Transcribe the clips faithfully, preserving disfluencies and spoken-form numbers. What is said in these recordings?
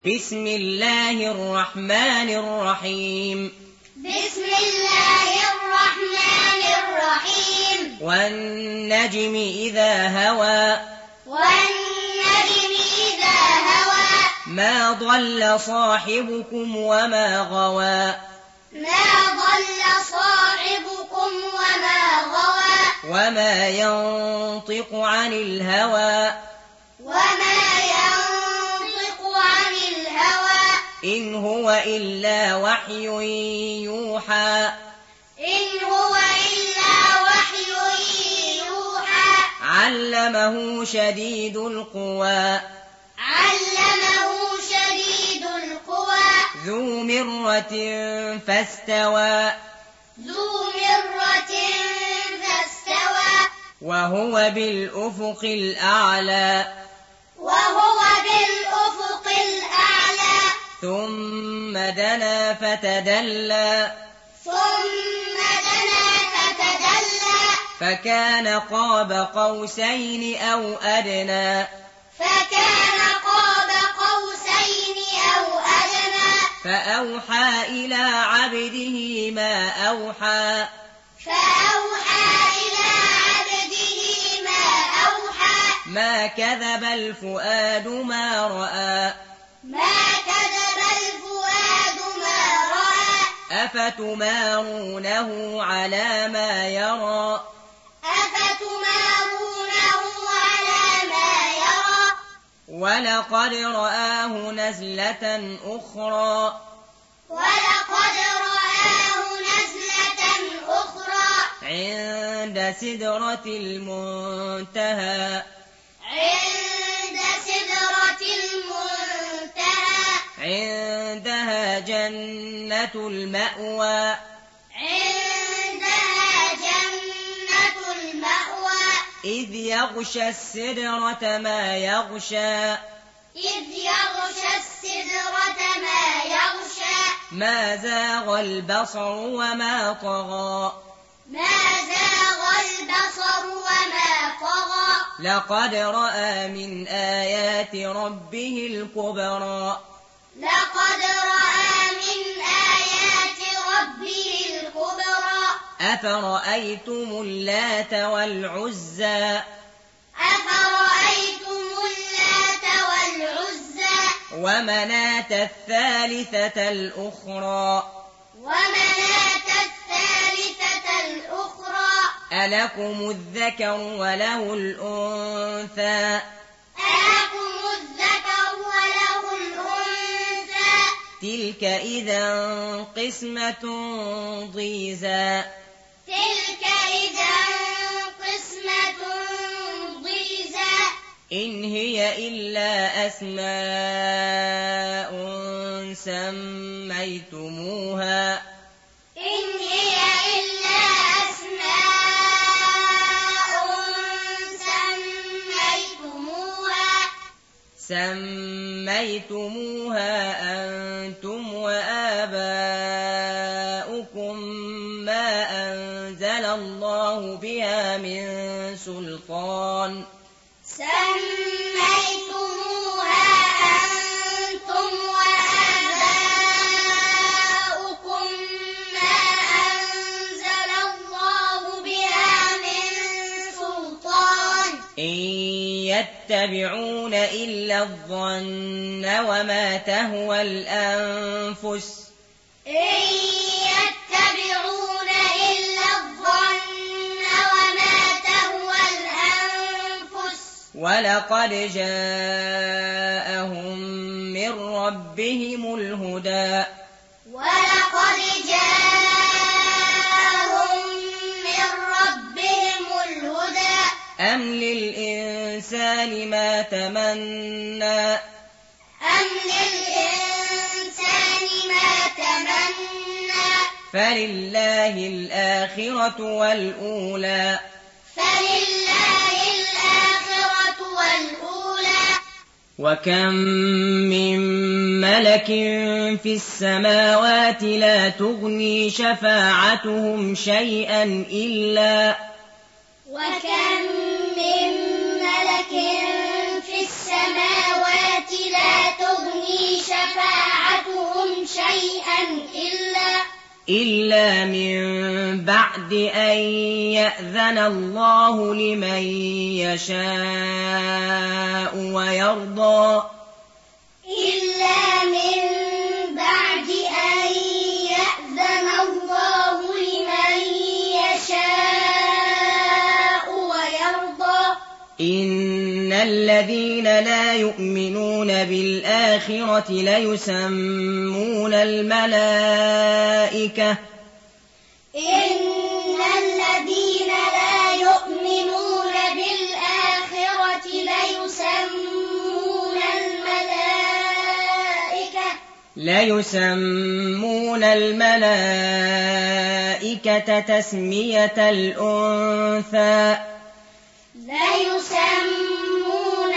بسم الله الرحمن الرحيم بسم الله الرحمن الرحيم والنجم إذا هوى والنجم إذا هوى ما ضل صاحبكم وما غوى ما ضل صاحبكم وما غوى وما ينطق عن الهوى وما ينطق عن الهوى إن هو إلا وحي يوحى إن هو إلا وحي يوحى علمه شديد القوى علمه شديد القوى ذو مرة فاستوى ذو مرة فاستوى وهو بالأفق الأعلى وهو بالأفق الأعلى ثم دنا فتدلى ثم دنا فتدلى فكان قاب قوسين أو أدنى فكان قاب قوسين أو أدنى فأوحى إلى عبده ما أوحى فأوحى إلى عبده ما أوحى ما كذب الفؤاد ما رأى ما كذب الفؤاد ما رأى أفتمارونه على ما يرى أفتمارونه على ما يرى ولقد رآه نزلة أخرى ولقد رآه نزلة أخرى عند سدرة المنتهى عند سدرة المنتهى عندها جنة المأوى عندها جنة المأوى إذ يغشى السدرة ما يغشى إذ يغشى السدرة ما يغشى ما زاغ البصر وما طغى ما زاغ البصر وما طغى لقد رأى من آيات ربه الكبرى لقد رأى من آيات ربه الكبرى أفرأيتم اللات والعزى أفرأيتم اللات والعزى ومناة الثالثة الأخرى ومناة الثالثة الأخرى ألكم الذكر وله الأنثى ألكم الذكر وله الأنثى تلك إذا قسمة ضيزى تلك إذا قسمة ضيزى إن هي إلا أسماء سميتموها إن هي إلا أسماء سميتموها سميتموها أنتم وآباؤكم ما أنزل الله بها من سلطان سميتموها أنتم وآباؤكم ما أنزل الله بها من سلطان إن يتبعون إلا الظن وما تهوى الأنفس إن يتبعون إلا الظن وما تهوى الأنفس ولقد جاءهم من ربهم الهدى ولقد جاءهم من ربهم الهدى أم للإنسان ما تمنى أم للإنسان ما تمنى فلله الآخرة والأولى فلله الآخرة والأولى وكم من ملك في السماوات لا تغني شفاعتهم شيئا إلا وكم من ملك في السماوات لا تغني شفاعتهم إلا إلا من بعد أن يأذن الله لمن يشاء ويرضى إلا من بعد أن يأذن الله لمن يشاء ويرضى إن الذين لا يؤمنون بالآخرة ليسمون الملائكة إن الذين لا يؤمنون بالآخرة ليسمون الملائكة ليسمون الملائكة تسمية الأنثى ليسمون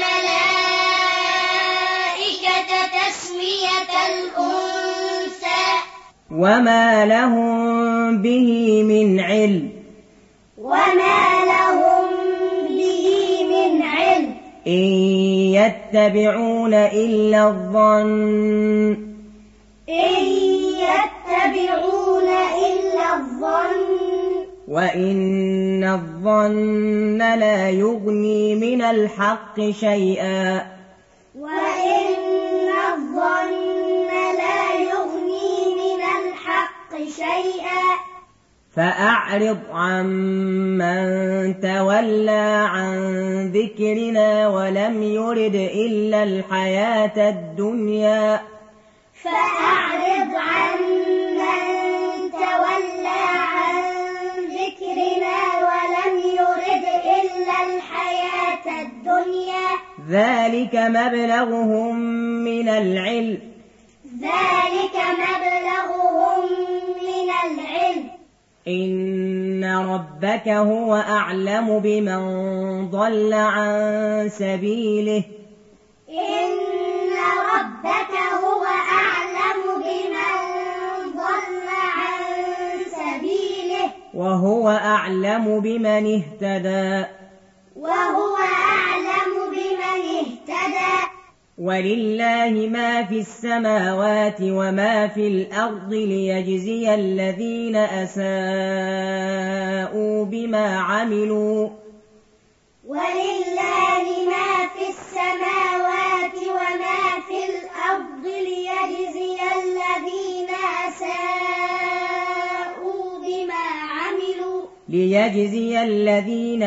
الملائكة تسمية الأنثى وما لهم به من علم وما لهم به من علم إن يتبعون إلا الظن إن يتبعون إلا الظن وإن الظن لا يغني من الحق شيئا وإن الظن لا يغني من الحق شيئا فأعرض عمن تولى عن ذكرنا ولم يرد إلا الحياة الدنيا فأعرض عمن تولى عن ذكرنا ولم يرد إلا الحياة الدنيا ذلك مبلغهم من العلم ذلك مبلغهم من العلم إن ربك هو أعلم بمن ضل عن سبيله إن ربك هو أعلم بمن ضل عن سبيله وهو أعلم بمن اهتدى وهو أعلم بمن اهتدى ولله ما في السماوات وما في الأرض ليجزي الذين أساءوا بما عملوا ولله ما في السماوات وما في الأرض ليجزي الذين أساءوا بما عملوا ليجزي الذين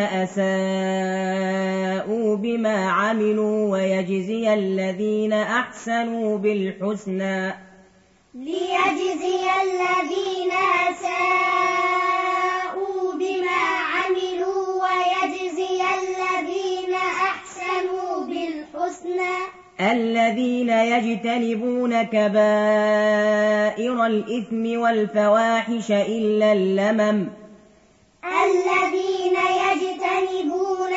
أساءوا بما عملوا ويجزي الذين أحسنوا بالحسنى ليجزي الذين أساءوا بما عملوا ويجزي الذين أحسنوا بالحسنى الذين يجتنبون كبائر الإثم والفواحش إلا اللمم الذين يجتنبون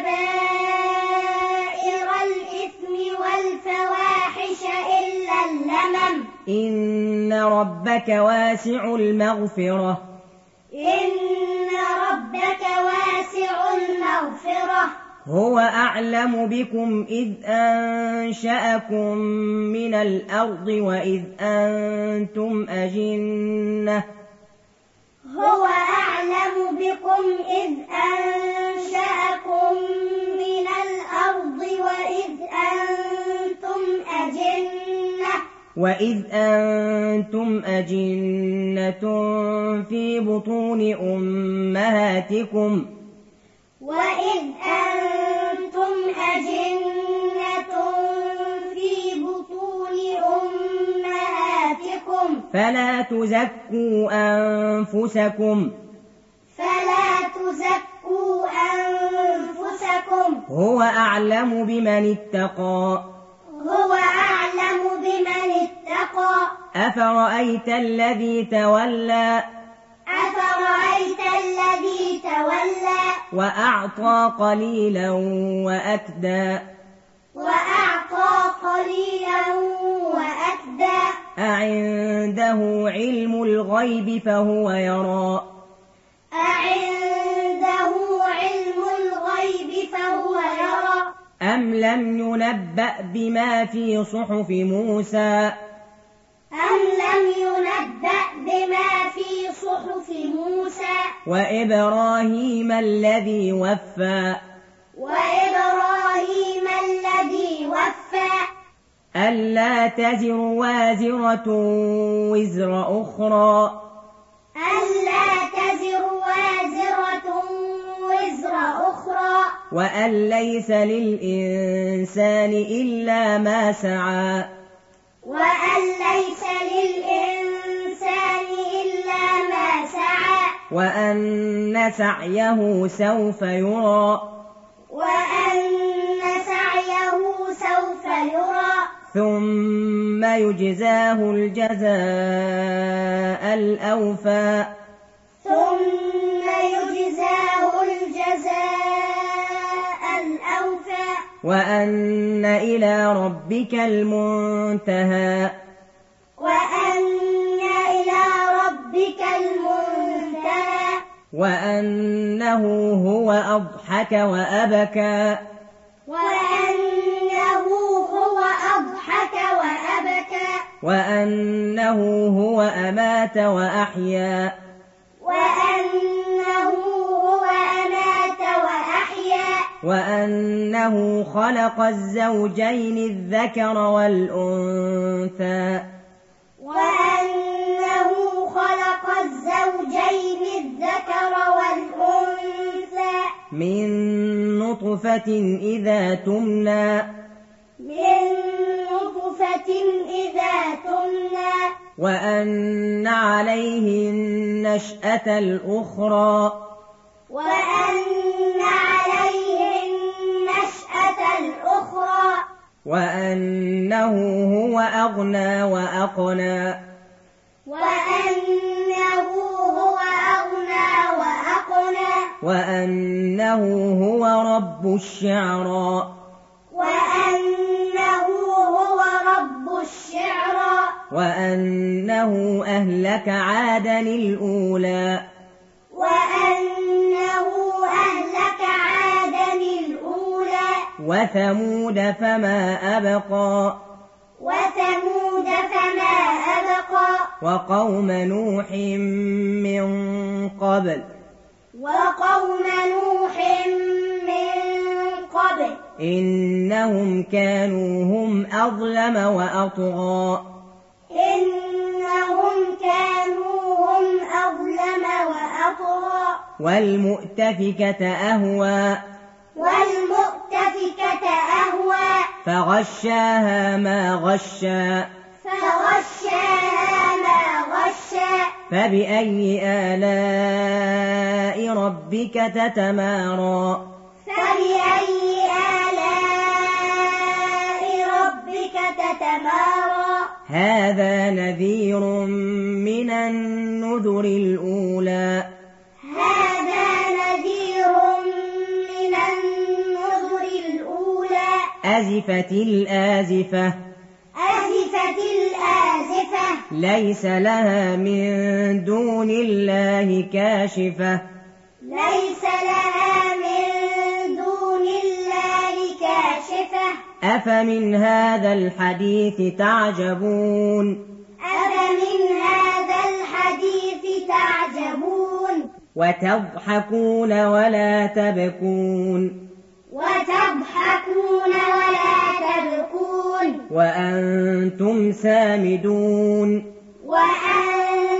كبائر الإثم والفواحش إلا اللمم إن ربك واسع المغفرة إن ربك واسع المغفرة هو أعلم بكم إذ أنشأكم من الأرض وإذ أنتم أجنة هو أعلم بكم إذ أنشأكم من الأرض وإذ أنتم أجنة وإذ أنتم أجنة في بطون أمهاتكم وإذ أنتم أجنة في بطون أمهاتكم فلا تزكوا أنفسكم فلا تزكوا أنفسكم هو أعلم بمن اتقى هو أعلم بمن اتقى أفرأيت الذي تولى أفرأيت الذي تولى وأعطى قليلا وأكدى وأعطى قليلا وأكدى أعنده علم الغيب فهو يرى أعنده علم الغيب فهو يرى أم لم ينبأ بما في صحف موسى أم لم نبأ بما في صحف موسى وإبراهيم الذي وفى وإبراهيم الذي وفى ألا تزر وازرة وزر أخرى ألا تزر وازرة وزر أخرى وأن ليس للإنسان إلا ما سعى وأن ليس للإنسان إلا ما سعى وأن سعيه سوف يرى وأن سعيه سوف يرى ثم يجزاه الجزاء الأوفى ثم يجزاه الجزاء الأوفى وأن إلى ربك المنتهى وأن إلى ربك المنتهى وأنه هو أضحك وأبكى وأنه هو أضحك وأبكى وأنه هو أمات وأحيا وأنه هو أمات وأحيا وأنه خلق الزوجين الذكر والأنثى وأنه خلق الزوجين الذكر والأنثى من نطفة إذا تمنى من نطفة إذا تمنى وأن عليه النشأة الأخرى وأن عليه النشأة الأخرى وأنه هو أغنى وأقنى وأنه هو أغنى وأقنى وأنه هو رب الشعرى وأنه هو رب الشعرى وأنه أهلك عادا الأولى وأنه أهلك عادا الأولى وثمود فما أبقى وثمود فما أبقى وقوم نوح من قبل وقوم نوح من قبل إنهم كانوا هم أظلم وأطغى إنهم كانوا هم أظلم وأطغى والمؤتفكة أهوى والمؤتفكة أهوى فغشاها ما غشا فغشاها ما غشا فبأي آلاء ربك تتمارى فبأي آلاء ربك تتمارى هذا نذير من النذر الأولى هذا نذير من النذر الأولى أزفت الآزفة أزفت الآزفة ليس لها من دون الله كاشفة ليس لها من دون الله كاشفة أفمن هذا الحديث تعجبون أفمن هذا الحديث تعجبون وتضحكون ولا تبكون وتضحكون ولا تبكون وأنتم سامدون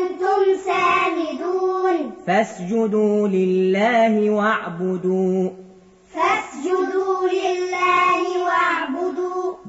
وأنتم سامدون فاسجدوا لله واعبدوا